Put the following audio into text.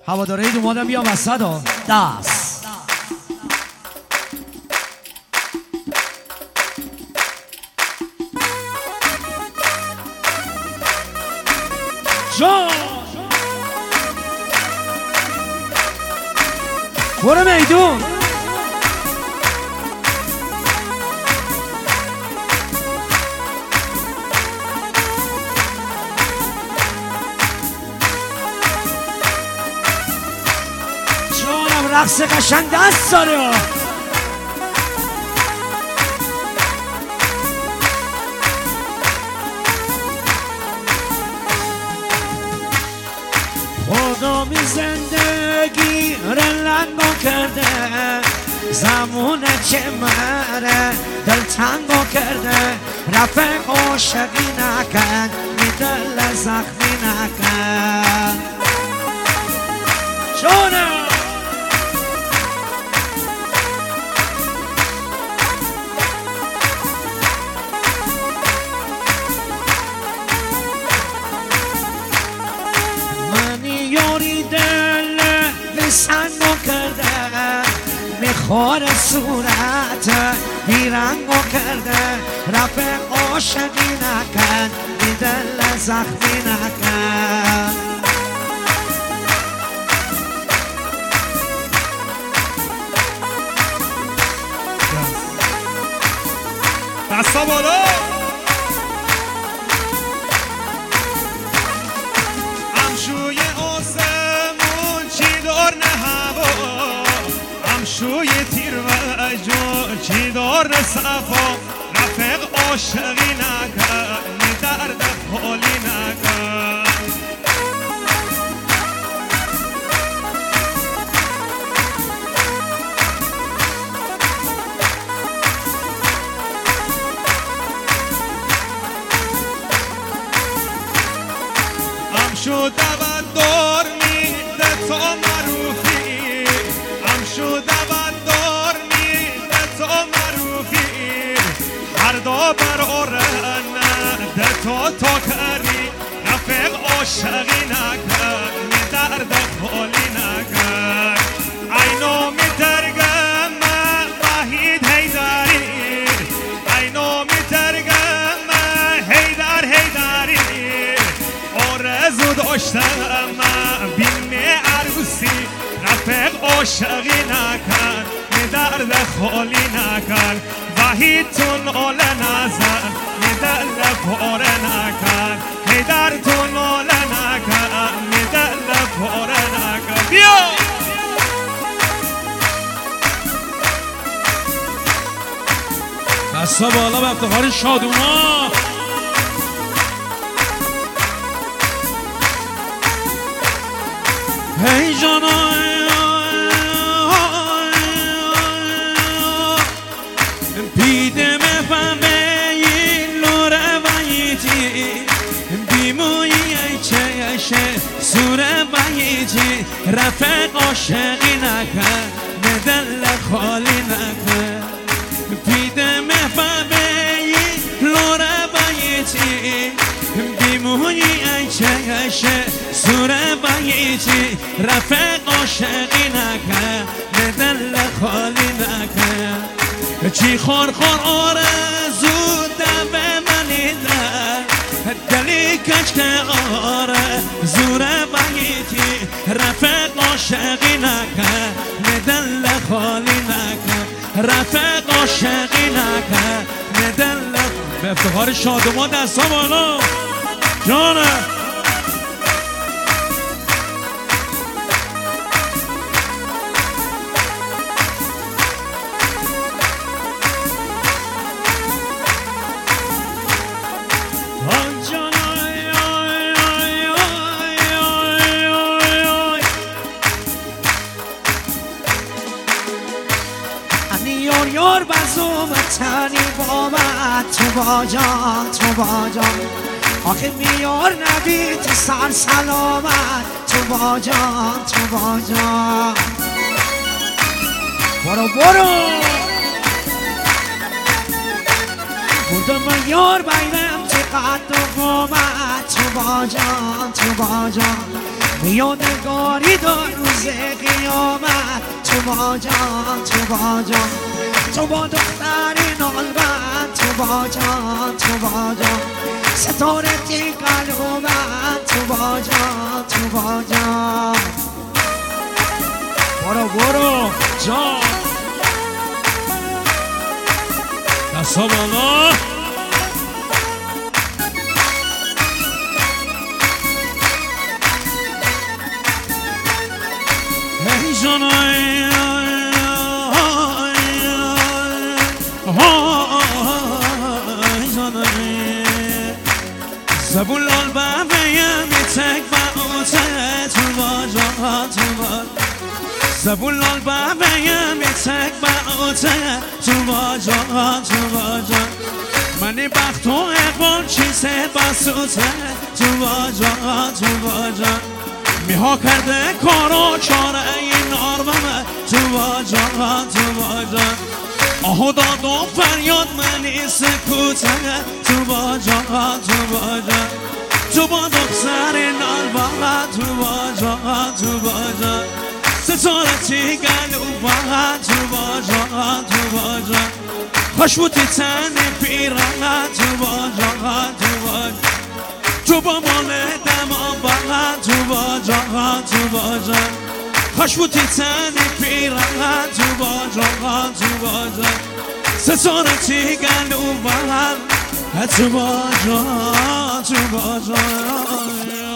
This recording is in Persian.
هواداره دومادم بیا وسط ها دست جان برو میدون جانم رقص قشنگ دست داره خدا می زندگی رلنگو کرده زمونه که مره دل تنگو کرده رفق عاشقی نکن می دل زخمی نکن جانم سنگو کرده میخوره صورت بیرنگو کرده رفق عاشقی نکن بی دل زخمی نکن دستا بالا همشوی آسمون چی دار نه هوا همشوی تیر و جو چی دار نه صفا رفق عاشقی نکن می درد خالی نکن همشو دوادار میده تا معروفی همشو دوادار میده تا معروفی هر دا براره ده تا کری رفق عاشقی نکن می درد خالی نکن اینو می ترگم وحید حیدری اینو می ترگم حیدری آرزو داشتم بیم عروسی رفق عاشقی نکن می درد خالی نکن وحیدتون آل نزن می دل پاره نکن می دردتون آل نکن می دل پاره نکن بیا دستا بالا به افتخار شادوما هی جانا پیده مفهمه این لوره ویتی بیمویی ایچه سوره ویتی رفق عاشقی نکن دل خالی نکن پیده مفهمه این لوره ویتی بیمویی ایچه سوره باییچی رفق عاشقی نکن دل خالی نکن چی خور آرزو دم منی در دلی کچ که آرزوره باییچی رفق عاشقی نکن دل خالی نکن رفق عاشقی نکن دل به افتخار شادوما دستا بالا جانه یار بزوم تنی با من تو باجا آخه میار نبید سر سلامت تو باجا برو بردم من یار بیرم تو قد و قامت تو باجان تو باجان یادگاری دار روز قیامت تو باجان تو باجان تو با دختری نالبند تو باجان تو باجان ستاره تی قلوبت تو باجان تو باجان برو جان دستا بالا ای جان زبون لال بهم میتک با اوته تو باجان تو باجان زبون لال بهم میتک با اوته تو باجان تو باجان منی بخت و اقبال چیزه بسوته تو باجان تو باجان میها کرده کارو چاره این آرممه تو باجان تو باجان آهو داد و فریاد منی سکوته تو باجان تو باجان تو با دختر نالبان تو باجان تو باجان ستارتی گلوبان تو باجان تو باجان خوشبوتی تن پیران تو باجان تو باجان تو با مال دماغ تو باجان تو باجان خوشبوتی تن پیران تو باجان تو باجان ستارتی گلوبان تو باجان تو باجان